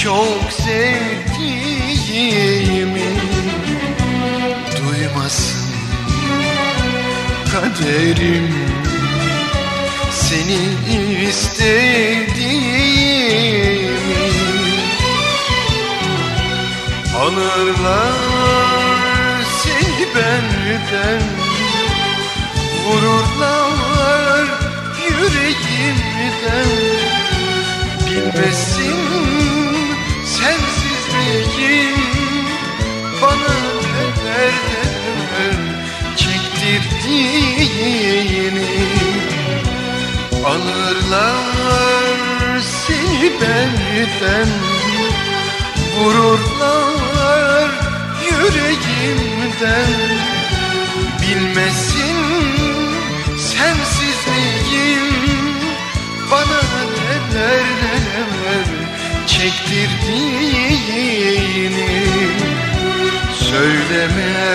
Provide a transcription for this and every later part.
çok sevdiğimi duymasın kaderim. Seni istediğimi alırlar seni benden, vururlar yüreğimden. Bilmesin sensizliğin bana neler çektirdiğini. Alırlar seni benden, vururlar yüreğimden. Bilmesin sensizliğin bana neler çektirdiğini. Söyleme,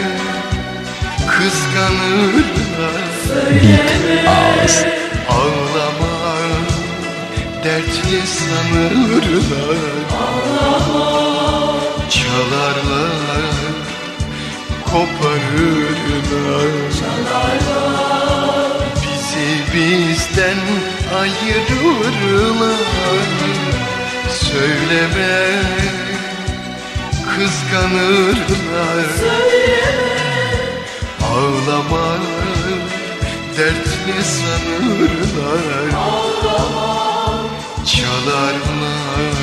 kıskanırlar. Söyleme, ağlama, dertli sanırlar. ağlama, çalarlar, koparırlar. çalarlar, bizi bizden ayırırlar. Söyleme, kıskanırlar. söyleme, ağlama, dertli sanırlar. ağlama, çalarlar,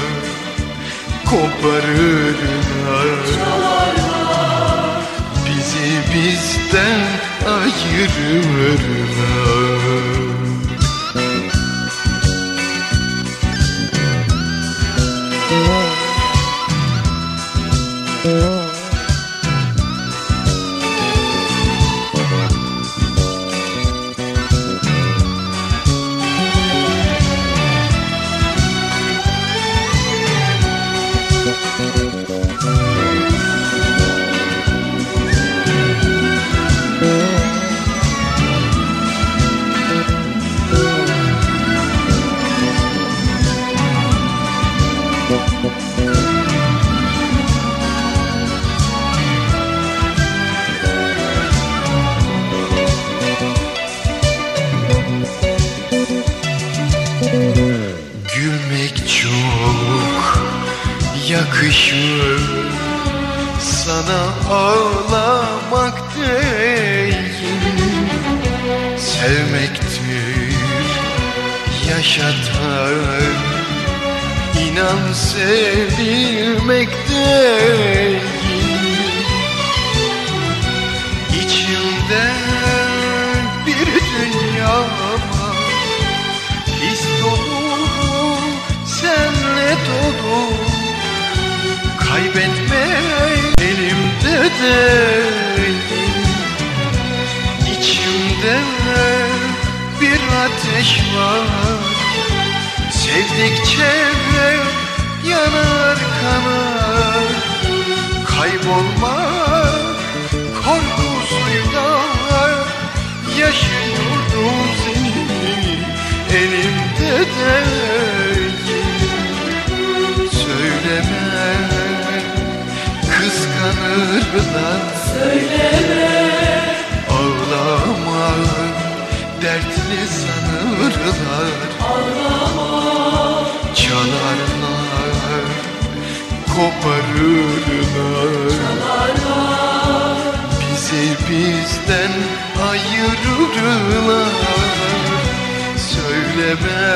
koparırlar. çalarlar, bizi bizden ayırırlar. Gülmek çok yakışır sana, ağlamak değil. Sevmektir yaşatar, inan sevilmek değil. İçimde bir dünya his dolu, senle dolu. Kaybetme elimde değil. İçimde bir ateş var, sevdikçe yanar kanar. Kaybolma korkusuyla yaşıyorum seni elimde değil. Söyleme, kıskanırlar. söyleme, ağlama, dertli sanırlar. ağlama, çalarlar, koparırlar. çalarlar, bizi bizden ayırırlar. Söyleme,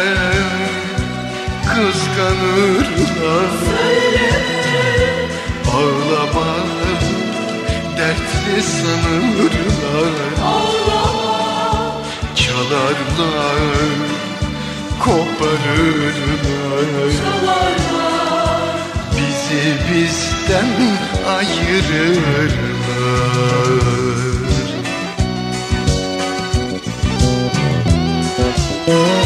kıskanırlar. söyleme, ağlama, dertli sanırlar. ağlama, çalarlar, koparırlar. çalarlar, bizi bizden ayırırlar.